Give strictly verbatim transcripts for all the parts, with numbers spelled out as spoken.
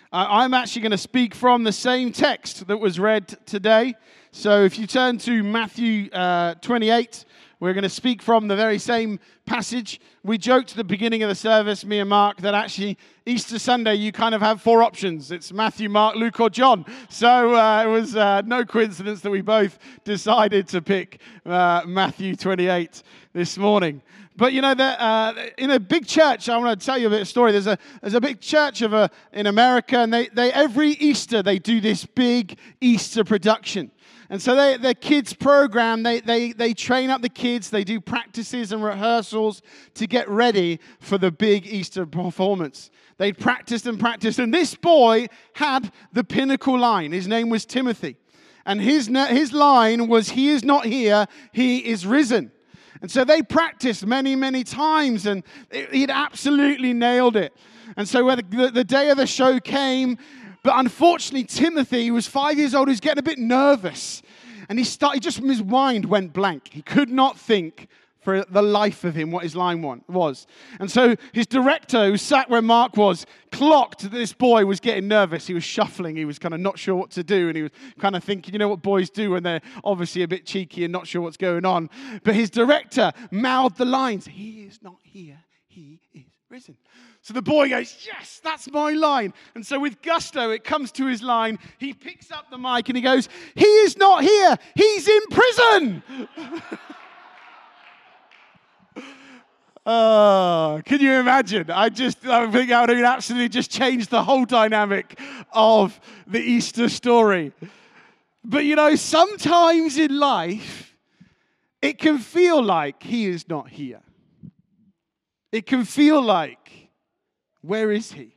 Uh, I'm actually going to speak from the same text that was read today. So if you turn to Matthew uh, twenty-eight, we're going to speak from the very same passage. We joked at the beginning of the service, me and Mark, that actually Easter Sunday you kind of have four options. It's Matthew, Mark, Luke, or John. So uh, it was uh, no coincidence that we both decided to pick uh, Matthew twenty-eight this morning. But you know, that, uh, in a big church, I want to tell you a bit of a story. There's a there's a big church of a, in America, and they, they every Easter they do this big Easter production. And so they, their kids program, they, they, they train up the kids, they do practices and rehearsals to get ready for the big Easter performance. They practiced and practiced, and this boy had the pinnacle line. His name was Timothy. And his, his line was, "He is not here, he is risen." And so they practiced many, many times, and he'd absolutely nailed it. And so when the, the day of the show came, but unfortunately, Timothy, who was five years old, was getting a bit nervous. And he started, just his mind went blank. He could not think for the life of him what his line was. And so his director, who sat where Mark was, clocked that this boy was getting nervous. He was shuffling. He was kind of not sure what to do. And he was kind of thinking, you know what boys do when they're obviously a bit cheeky and not sure what's going on. But his director mouthed the lines, "He is not here. He is risen." So the boy goes, "Yes, that's my line." And so with gusto, it comes to his line. He picks up the mic and he goes, "He is not here. He's in prison." Oh, can you imagine? I just, I think I would have absolutely just changed the whole dynamic of the Easter story. But you know, sometimes in life, it can feel like he is not here. It can feel like, where is he?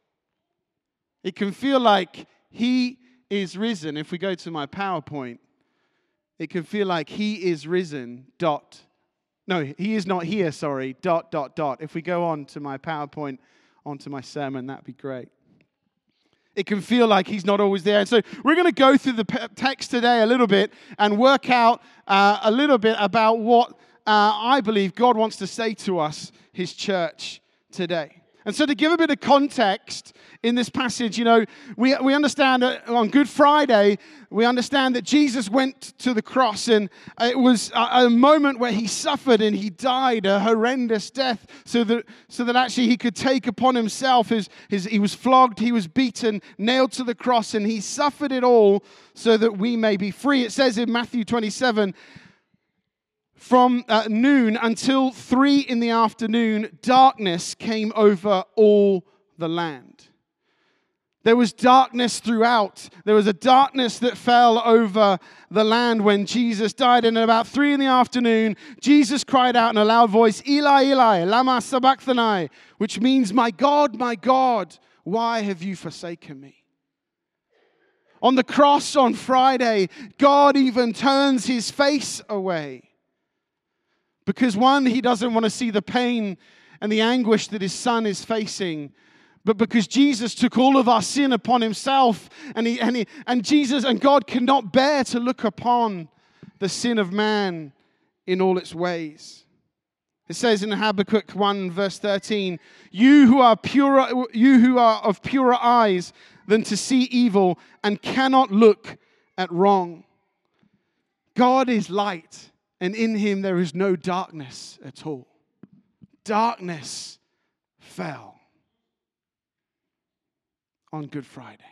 It can feel like he is risen. If we go to my PowerPoint, it can feel like he is risen, dot. No, he is not here, sorry, dot, dot, dot. If we go on to my PowerPoint, onto my sermon, that'd be great. It can feel like he's not always there. And so we're going to go through the text today a little bit and work out uh, a little bit about what uh, I believe God wants to say to us, his church, today. And so to give a bit of context in this passage, you know, we we understand that on Good Friday, we understand that Jesus went to the cross, and it was a, a moment where he suffered and he died a horrendous death so that so that actually he could take upon himself his, his he was flogged, he was beaten, nailed to the cross, and he suffered it all so that we may be free. It says in Matthew twenty-seven, from uh, noon until three in the afternoon, darkness came over all the land. There was darkness throughout. There was a darkness that fell over the land when Jesus died. And at about three in the afternoon, Jesus cried out in a loud voice, "Eli, Eli, lama sabachthani," which means, "My God, my God, why have you forsaken me?" On the cross on Friday, God even turns his face away. Because one, he doesn't want to see the pain and the anguish that his son is facing. But because Jesus took all of our sin upon himself, and he, and he, and Jesus and God cannot bear to look upon the sin of man in all its ways. It says in Habakkuk one verse thirteen, "You who are purer, you who are of purer eyes than to see evil and cannot look at wrong." God is light, and in him there is no darkness at all. Darkness fell on Good Friday.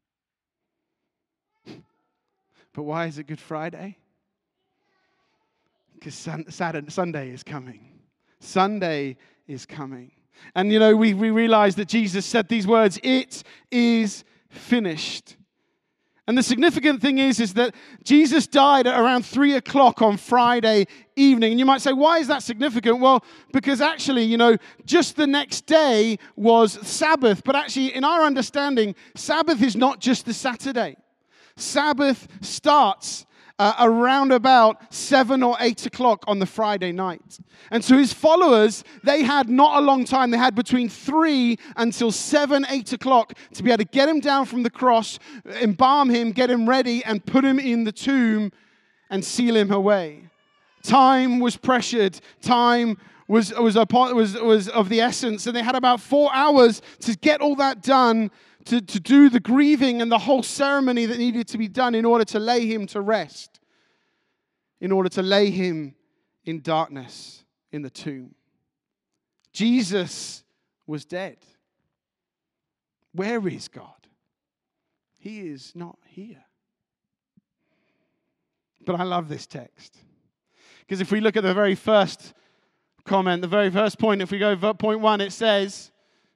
But why is it Good Friday? Because Saturday, Sunday is coming. Sunday is coming. And you know, we, we realize that Jesus said these words, "It is finished." And the significant thing is, is that Jesus died at around three o'clock on Friday evening. And you might say, why is that significant? Well, because actually, you know, just the next day was Sabbath. But actually, in our understanding, Sabbath is not just the Saturday. Sabbath starts uh, around about seven or eight o'clock on the Friday night. And so his followers, they had not a long time. They had between three until seven, eight o'clock to be able to get him down from the cross, embalm him, get him ready, and put him in the tomb and seal him away. Time was pressured. Time was was, was was of the essence. And they had about four hours to get all that done to, to do the grieving and the whole ceremony that needed to be done in order to lay him to rest, in order to lay him in darkness in the tomb. Jesus was dead. Where is God? He is not here. But I love this text. Because if we look at the very first comment, the very first point, if we go point one, it says,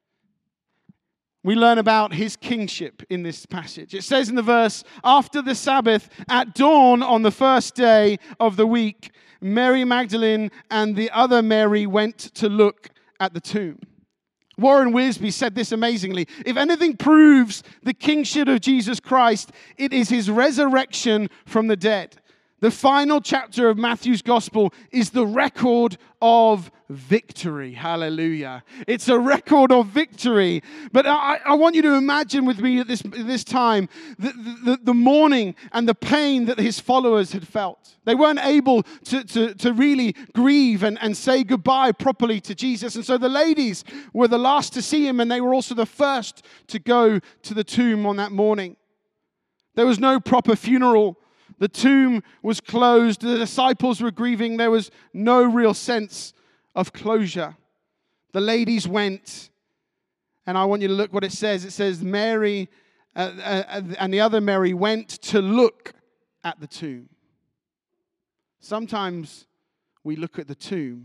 we learn about his kingship in this passage. It says in the verse, after the Sabbath, at dawn on the first day of the week, Mary Magdalene and the other Mary went to look at the tomb. Warren Wiersbe said this amazingly. If anything proves the kingship of Jesus Christ, it is his resurrection from the dead. The final chapter of Matthew's gospel is the record of victory. Hallelujah. It's a record of victory. But I, I want you to imagine with me at this, at this time the, the, the mourning and the pain that his followers had felt. They weren't able to, to, to really grieve and, and say goodbye properly to Jesus. And so the ladies were the last to see him, and they were also the first to go to the tomb on that morning. There was no proper funeral. The tomb was closed. The disciples were grieving. There was no real sense of closure. The ladies went, and I want you to look what it says. It says, Mary uh, uh, and the other Mary went to look at the tomb. Sometimes we look at the tomb.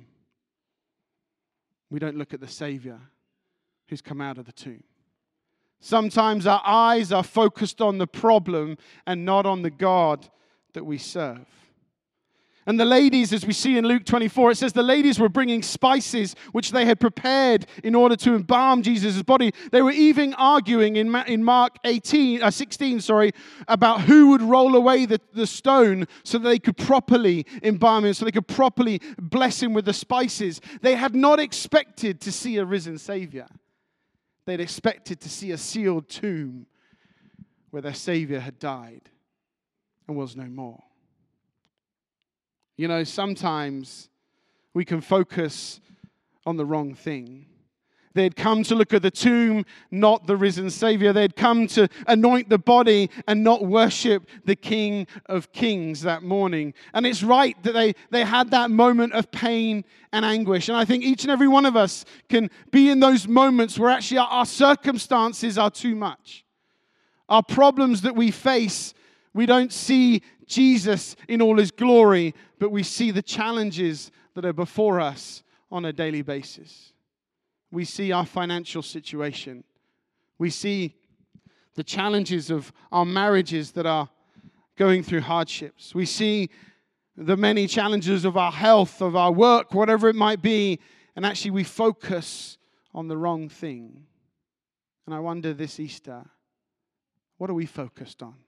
We don't look at the Savior who's come out of the tomb. Sometimes our eyes are focused on the problem and not on the God that we serve. And the ladies, as we see in Luke twenty-four, it says the ladies were bringing spices which they had prepared in order to embalm Jesus' body. They were even arguing in, in Mark eighteen, uh, sixteen, sorry, about who would roll away the, the stone so that they could properly embalm him, so they could properly bless him with the spices. They had not expected to see a risen Savior. They'd expected to see a sealed tomb where their Savior had died and was no more. You know, sometimes we can focus on the wrong thing. They'd come to look at the tomb, not the risen Savior. They'd come to anoint the body and not worship the King of Kings that morning. And it's right that they, they had that moment of pain and anguish. And I think each and every one of us can be in those moments where actually our, our circumstances are too much. Our problems that we face, we don't see Jesus in all his glory, but we see the challenges that are before us on a daily basis. We see our financial situation. We see the challenges of our marriages that are going through hardships. We see the many challenges of our health, of our work, whatever it might be, and actually we focus on the wrong thing. And I wonder this Easter, what are we focused on?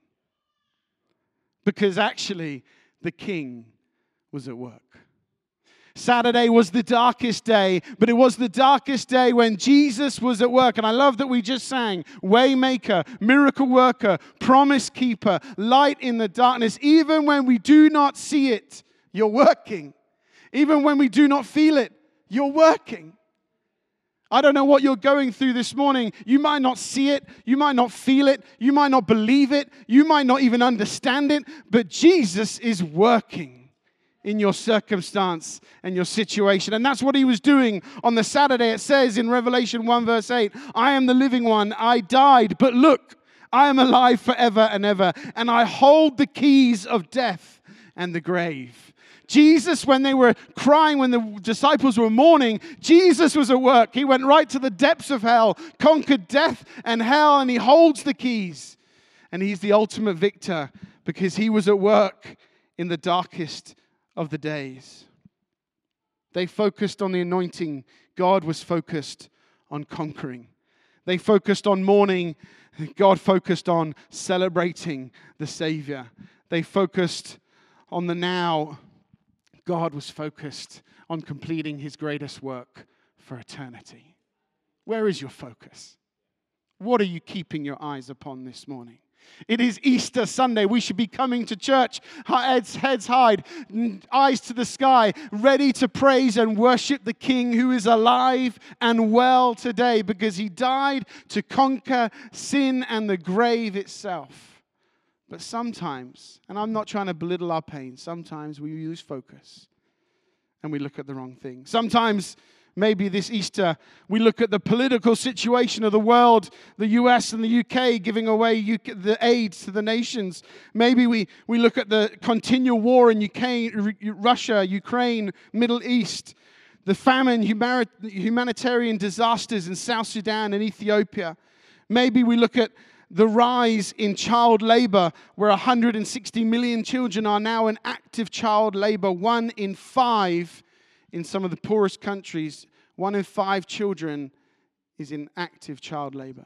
Because actually, the King was at work. Saturday was the darkest day, but it was the darkest day when Jesus was at work. And I love that we just sang, Waymaker, Miracle Worker, Promise Keeper, Light in the darkness. Even when we do not see it, you're working. Even when we do not feel it, you're working. I don't know what you're going through this morning. You might not see it. You might not feel it. You might not believe it. You might not even understand it. But Jesus is working in your circumstance and your situation. And that's what he was doing on the Saturday. It says in Revelation one verse eight, I am the living one. I died, but look, I am alive forever and ever. And I hold the keys of death and the grave. Jesus, when they were crying, when the disciples were mourning, Jesus was at work. He went right to the depths of hell, conquered death and hell, and he holds the keys. And he's the ultimate victor because he was at work in the darkest of the days. They focused on the anointing. God was focused on conquering. They focused on mourning. God focused on celebrating the Savior. They focused on the now. God was focused on completing his greatest work for eternity. Where is your focus? What are you keeping your eyes upon this morning? It is Easter Sunday. We should be coming to church, heads, heads high, eyes to the sky, ready to praise and worship the King who is alive and well today because he died to conquer sin and the grave itself. But sometimes, and I'm not trying to belittle our pain, sometimes we lose focus and we look at the wrong thing. Sometimes maybe this Easter, we look at the political situation of the world, the U S and the U K giving away U K, the aid to the nations. Maybe we, we look at the continual war in U K, Russia, Ukraine, Middle East, the famine, humanitarian disasters in South Sudan and Ethiopia. Maybe we look at the rise in child labor, where one hundred sixty million children are now in active child labor. One in five in some of the poorest countries, one in five children is in active child labor.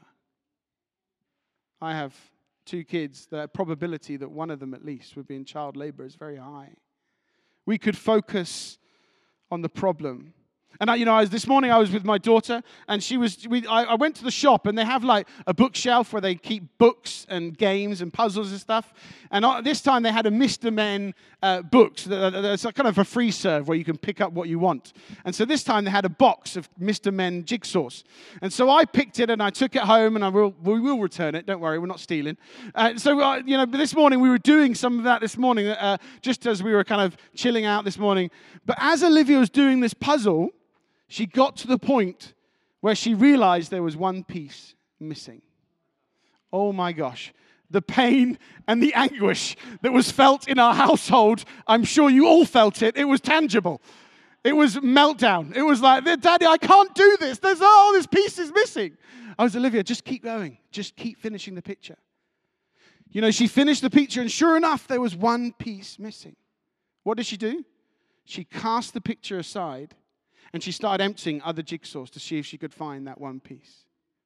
I have two kids. The probability that one of them at least would be in child labor is very high. We could focus on the problem. And I, you know, I was, this morning I was with my daughter, and she was. We, I, I went to the shop, and they have like a bookshelf where they keep books and games and puzzles and stuff. And I, this time they had a Mister Men uh, books. There's a kind of a free serve where you can pick up what you want. And so this time they had a box of Mister Men jigsaws. And so I picked it and I took it home, and I will we will return it. Don't worry, we're not stealing. Uh, so uh, you know, this morning we were doing some of that this morning, uh, just as we were kind of chilling out this morning. But as Olivia was doing this puzzle, she got to the point where she realized there was one piece missing. Oh my gosh. The pain and the anguish that was felt in our household, I'm sure you all felt it. It was tangible. It was meltdown. It was like, Daddy, I can't do this. There's, oh, this piece is missing. I was, Olivia, just keep going. Just keep finishing the picture. You know, she finished the picture, and sure enough, there was one piece missing. What did she do? She cast the picture aside, and she started emptying other jigsaws to see if she could find that one piece.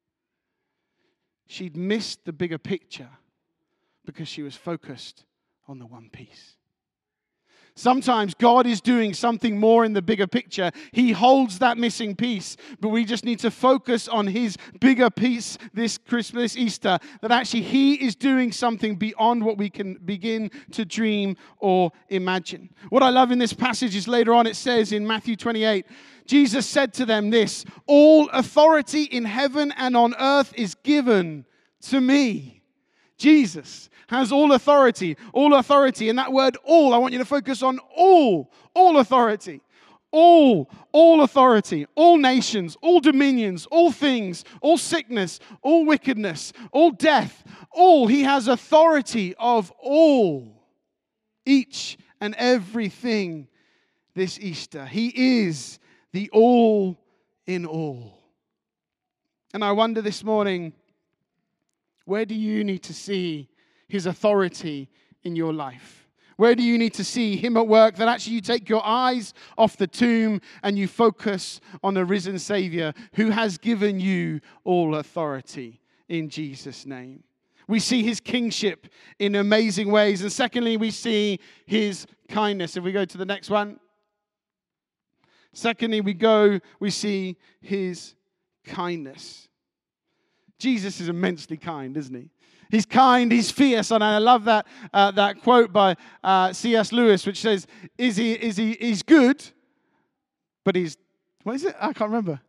She'd missed the bigger picture because she was focused on the one piece. Sometimes God is doing something more in the bigger picture. He holds that missing piece, but we just need to focus on his bigger piece this Christmas, Easter, that actually he is doing something beyond what we can begin to dream or imagine. What I love in this passage is later on it says in Matthew twenty-eight, Jesus said to them this, "All authority in heaven and on earth is given to me." Jesus has all authority, all authority. And that word all, I want you to focus on all, all authority. All, all authority, all nations, all dominions, all things, all sickness, all wickedness, all death, all. He has authority of all, each and everything this Easter. He is the all in all. And I wonder this morning, where do you need to see his authority in your life? Where do you need to see him at work, that actually you take your eyes off the tomb and you focus on the risen Savior who has given you all authority in Jesus' name? We see his kingship in amazing ways. And secondly, we see his kindness. If we go to the next one. Secondly, we go, we see his kindness. Jesus is immensely kind, isn't he? He's kind, he's fierce, and I love that uh, that quote by uh, C S Lewis, which says, "Is he? Is he? He's good, but he's what is it? I can't remember.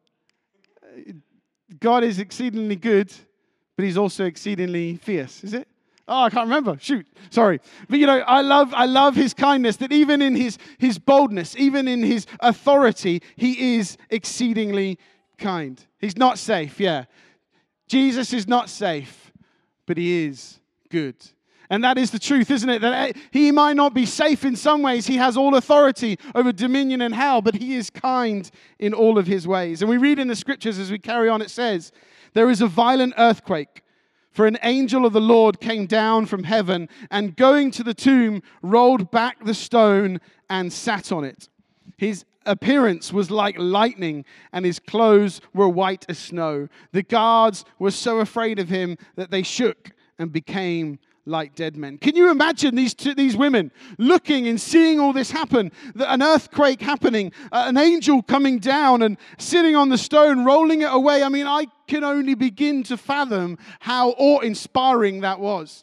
God is exceedingly good, but he's also exceedingly fierce. Is it? Oh, I can't remember. Shoot, sorry. But you know, I love I love his kindness. That even in his his boldness, even in his authority, he is exceedingly kind. He's not safe. Yeah. Jesus is not safe, but he is good. And that is the truth, isn't it? That he might not be safe in some ways. He has all authority over dominion and hell, but he is kind in all of his ways. And we read in the scriptures as we carry on, it says, "There is a violent earthquake, for an angel of the Lord came down from heaven and going to the tomb, rolled back the stone and sat on it. His appearance was like lightning, and his clothes were white as snow. The guards were so afraid of him that they shook and became like dead men." Can you imagine these two, these women looking and seeing all this happen? An earthquake happening, an angel coming down and sitting on the stone, rolling it away. I mean, I can only begin to fathom how awe-inspiring that was.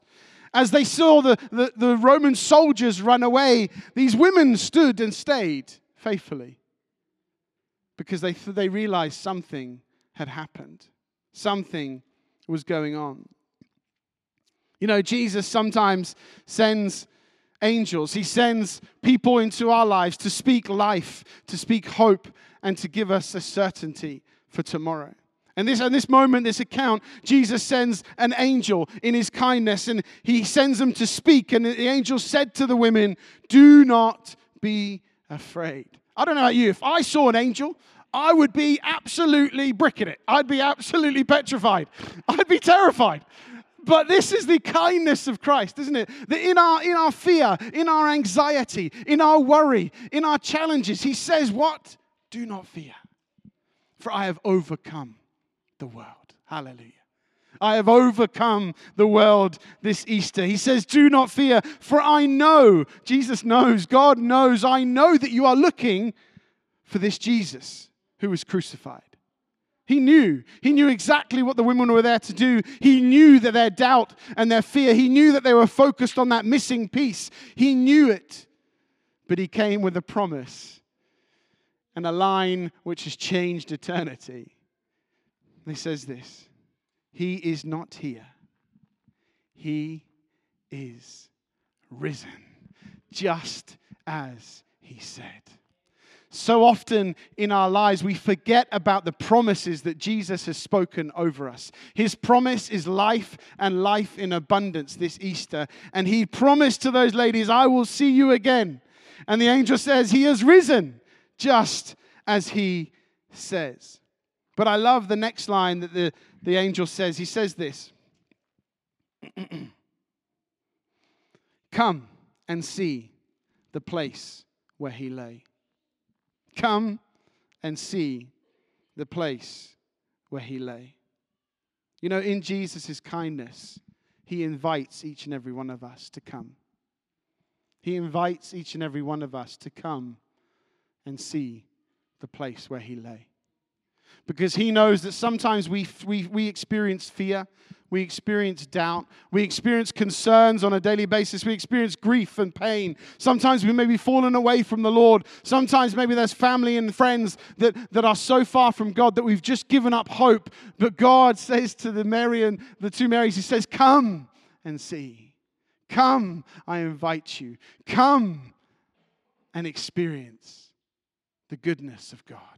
As they saw the, the, the Roman soldiers run away, these women stood and stayed faithfully because they, they realized something had happened. Something was going on. You know, Jesus sometimes sends angels. He sends people into our lives to speak life, to speak hope, and to give us a certainty for tomorrow. And this, in this moment, this account, Jesus sends an angel in his kindness, and he sends them to speak. And the angel said to the women, "Do not be afraid." I don't know about you. If I saw an angel, I would be absolutely bricking it. I'd be absolutely petrified. I'd be terrified. But this is the kindness of Christ, isn't it? That in our, in our fear, in our anxiety, in our worry, in our challenges, he says, what? Do not fear, for I have overcome the world. Hallelujah. I have overcome the world this Easter. He says, do not fear, for I know, Jesus knows, God knows, I know that you are looking for this Jesus who was crucified. He knew. He knew exactly what the women were there to do. He knew that their doubt and their fear, he knew that they were focused on that missing piece. He knew it. But he came with a promise and a line which has changed eternity. He says this, he is not here. He is risen, just as he said. So often in our lives, we forget about the promises that Jesus has spoken over us. His promise is life and life in abundance this Easter. And he promised to those ladies, I will see you again. And the angel says, he has risen, just as he says. But I love the next line that the, the angel says. He says this, come and see the place where he lay. Come and see the place where he lay. You know, in Jesus' kindness, he invites each and every one of us to come. He invites each and every one of us to come and see the place where he lay. Because he knows that sometimes we, we, we experience fear, we experience doubt, we experience concerns on a daily basis, we experience grief and pain. Sometimes we may be fallen away from the Lord. Sometimes maybe there's family and friends that, that are so far from God that we've just given up hope. But God says to the Mary and the two Marys, he says, come and see. Come, I invite you. Come and experience the goodness of God.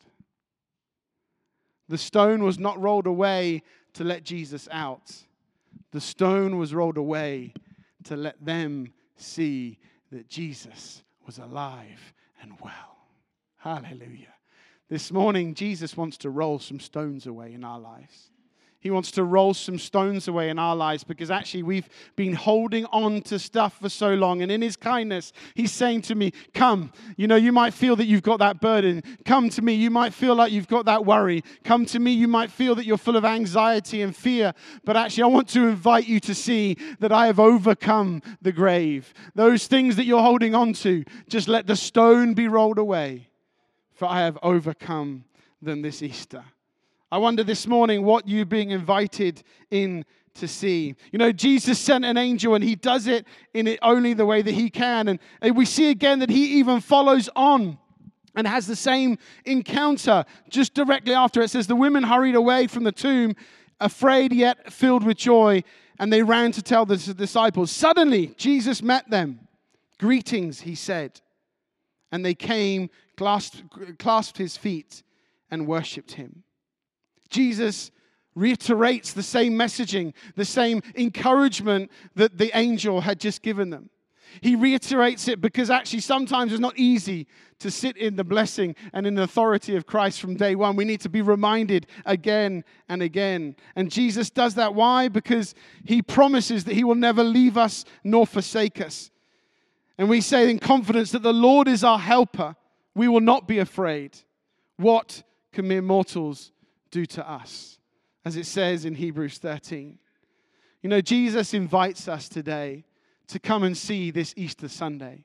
The stone was not rolled away to let Jesus out. The stone was rolled away to let them see that Jesus was alive and well. Hallelujah. This morning, Jesus wants to roll some stones away in our lives. He wants to roll some stones away in our lives because actually we've been holding on to stuff for so long. And in his kindness, he's saying to me, come. You know, you might feel that you've got that burden. Come to me. You might feel like you've got that worry. Come to me. You might feel that you're full of anxiety and fear. But actually, I want to invite you to see that I have overcome the grave. Those things that you're holding on to, just let the stone be rolled away. For I have overcome them this Easter. I wonder this morning what you're being invited in to see. You know, Jesus sent an angel and he does it in it only the way that he can. And, and we see again that he even follows on and has the same encounter just directly after. It says, the women hurried away from the tomb, afraid yet filled with joy, and they ran to tell the disciples. Suddenly, Jesus met them. Greetings, he said. And they came, clasped, clasped his feet, and worshipped him. Jesus reiterates the same messaging, the same encouragement that the angel had just given them. He reiterates it because actually sometimes it's not easy to sit in the blessing and in the authority of Christ from day one. We need to be reminded again and again. And Jesus does that. Why? Because he promises that he will never leave us nor forsake us. And we say in confidence that the Lord is our helper. We will not be afraid. What can mere mortals do to us? As it says in Hebrews thirteen. You know, Jesus invites us today to come and see this Easter Sunday.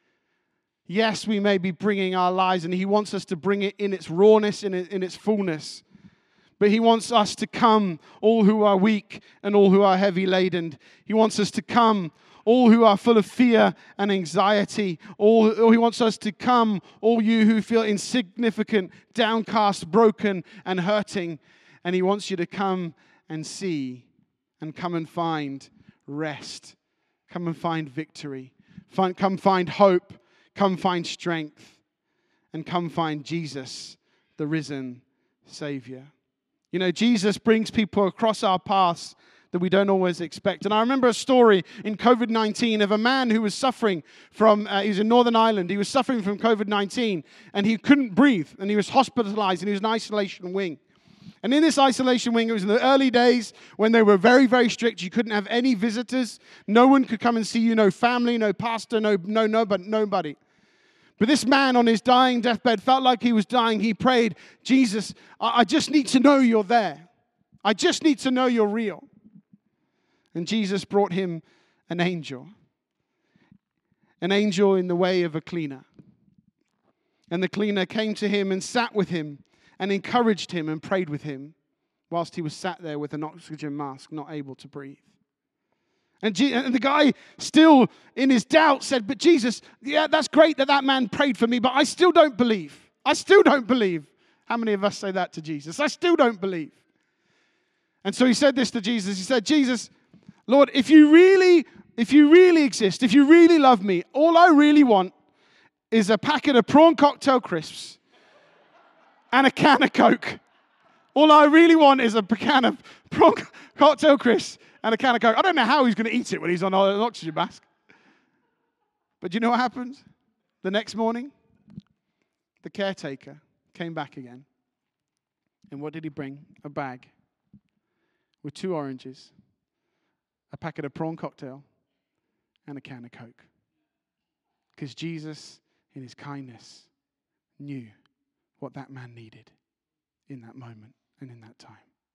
Yes, we may be bringing our lives, and he wants us to bring it in its rawness, in, in its fullness. But he wants us to come, all who are weak and all who are heavy laden. He wants us to come, all who are full of fear and anxiety. All, or he wants us to come, all you who feel insignificant, downcast, broken, and hurting. And he wants you to come and see and come and find rest. Come and find victory. Find, come find hope. Come find strength. And come find Jesus, the risen Savior. You know, Jesus brings people across our paths that we don't always expect. And I remember a story in covid nineteen of a man who was suffering from, uh, he was in Northern Ireland, he was suffering from covid nineteen, and he couldn't breathe, and he was hospitalized, and he was in an isolation wing. And in this isolation wing, it was in the early days when they were very, very strict. You couldn't have any visitors. No one could come and see you, no family, no pastor, no, no, nobody. nobody. But this man on his dying deathbed felt like he was dying. He prayed, Jesus, I just need to know you're there. I just need to know you're real. And Jesus brought him an angel. An angel in the way of a cleaner. And the cleaner came to him and sat with him and encouraged him and prayed with him whilst he was sat there with an oxygen mask, not able to breathe. And, Je- and the guy still in his doubt said, but Jesus, yeah, that's great that that man prayed for me, but I still don't believe. I still don't believe. How many of us say that to Jesus? I still don't believe. And so he said this to Jesus. He said, Jesus, Lord, if you really, if you really exist, if you really love me, all I really want is a packet of prawn cocktail crisps and a can of Coke. All I really want is a can of prawn cocktail crisps and a can of Coke. I don't know how he's going to eat it when he's on an oxygen mask. But do you know what happened? The next morning, the caretaker came back again. And what did he bring? A bag with two oranges, a packet of prawn cocktail, and a can of Coke. Because Jesus, in his kindness, knew what that man needed in that moment and in that time.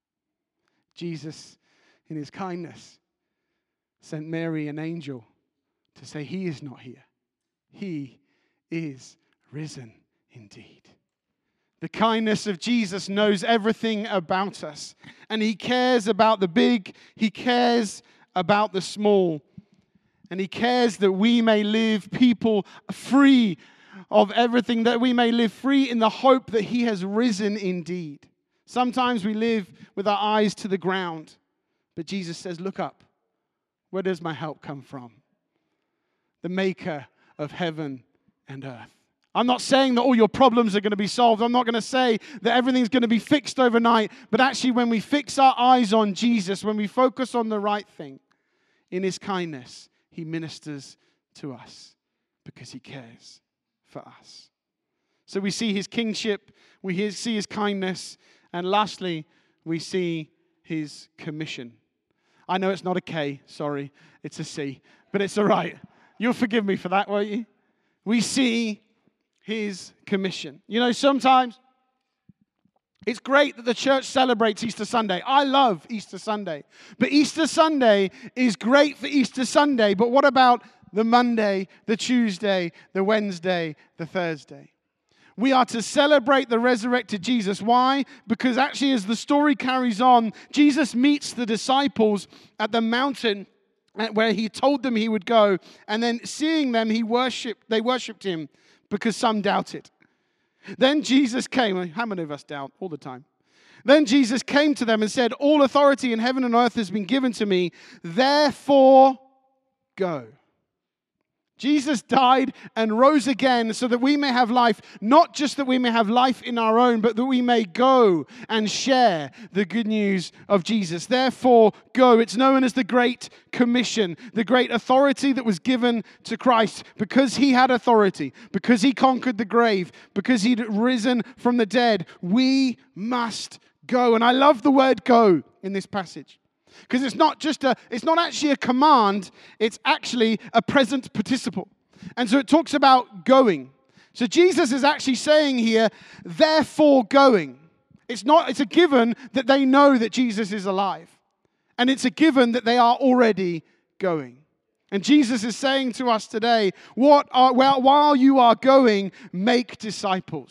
Jesus, in his kindness, sent Mary an angel to say he is not here. He is risen indeed. The kindness of Jesus knows everything about us. And he cares about the big. He cares about the small. And he cares that we may live people free of everything, that we may live free in the hope that he has risen indeed. Sometimes we live with our eyes to the ground. But Jesus says, look up. Where does my help come from? The maker of heaven and earth. I'm not saying that all your problems are going to be solved. I'm not going to say that everything's going to be fixed overnight. But actually, when we fix our eyes on Jesus, when we focus on the right thing, in his kindness, he ministers to us because he cares for us. So we see his kingship, we see his kindness, and lastly, we see his commission. I know it's not a K, sorry, it's a C, but it's all right. You'll forgive me for that, won't you? We see his commission. You know, sometimes it's great that the church celebrates Easter Sunday. I love Easter Sunday. But Easter Sunday is great for Easter Sunday, but what about the Monday, the Tuesday, the Wednesday, the Thursday? We are to celebrate the resurrected Jesus. Why? Because actually, as the story carries on, Jesus meets the disciples at the mountain where he told them he would go. And then seeing them, he worshipped, they worshipped him because some doubted. Then Jesus came. How many of us doubt all the time? Then Jesus came to them and said, all authority in heaven and earth has been given to me. Therefore, go. Jesus died and rose again so that we may have life, not just that we may have life in our own, but that we may go and share the good news of Jesus. Therefore, go. It's known as the Great Commission, the great authority that was given to Christ because he had authority, because he conquered the grave, because he'd risen from the dead. We must go. And I love the word go in this passage. Because it's not just a, it's not actually a command, it's actually a present participle. And so it talks about going. So Jesus is actually saying here, therefore going. It's not, it's a given that they know that Jesus is alive. And it's a given that they are already going. And Jesus is saying to us today, what are, well, while you are going, make disciples.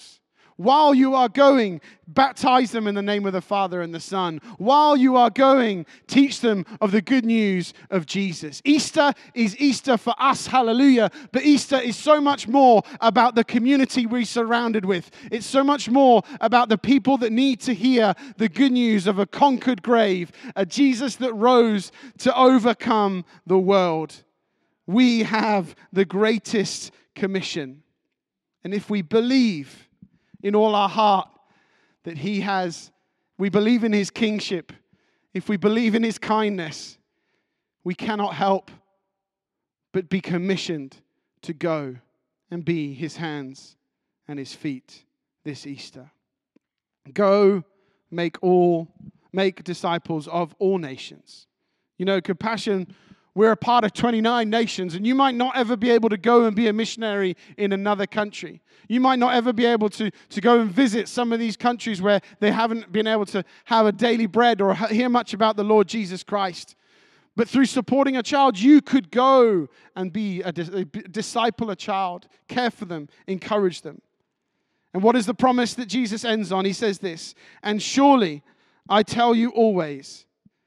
While you are going, baptize them in the name of the Father and the Son. While you are going, teach them of the good news of Jesus. Easter is Easter for us, hallelujah. But Easter is so much more about the community we're surrounded with. It's so much more about the people that need to hear the good news of a conquered grave, a Jesus that rose to overcome the world. We have the greatest commission. And if we believe in all our heart that he has, we believe in his kingship, if we believe in his kindness, we cannot help but be commissioned to go and be his hands and his feet this Easter. Go make all, make disciples of all nations. You know, Compassion, we're a part of twenty-nine nations, and you might not ever be able to go and be a missionary in another country. You might not ever be able to, to go and visit some of these countries where they haven't been able to have a daily bread or hear much about the Lord Jesus Christ. But through supporting a child, you could go and be a, a disciple a child, care for them, encourage them. And what is the promise that Jesus ends on? He says this, and surely I tell you always,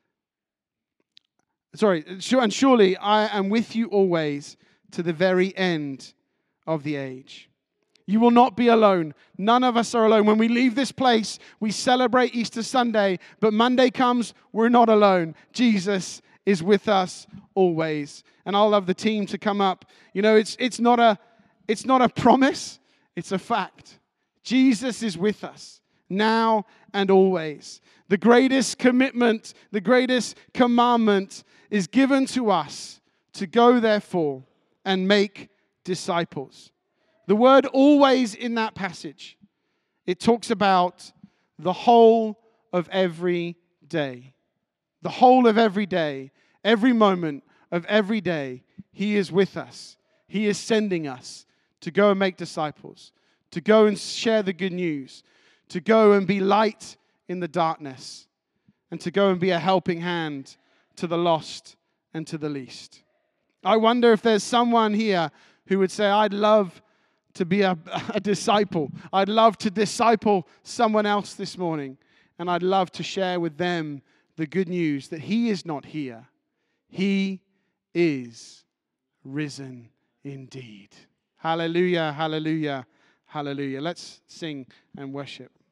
sorry, and surely I am with you always to the very end of the age. You will not be alone. None of us are alone. When we leave this place, we celebrate Easter Sunday, but Monday comes, we're not alone. Jesus is with us always. And I'll love the team to come up. You know, it's it's not a it's not a promise, it's a fact. Jesus is with us now and always. The greatest commitment, the greatest commandment is given to us to go, therefore, and make disciples. The word always in that passage, it talks about the whole of every day. The whole of every day, every moment of every day, he is with us. He is sending us to go and make disciples, to go and share the good news, to go and be light in the darkness, and to go and be a helping hand to the lost and to the least. I wonder if there's someone here who would say, I'd love to be a, a disciple. I'd love to disciple someone else this morning, and I'd love to share with them the good news that he is not here. He is risen indeed. Hallelujah, hallelujah, hallelujah. Let's sing and worship.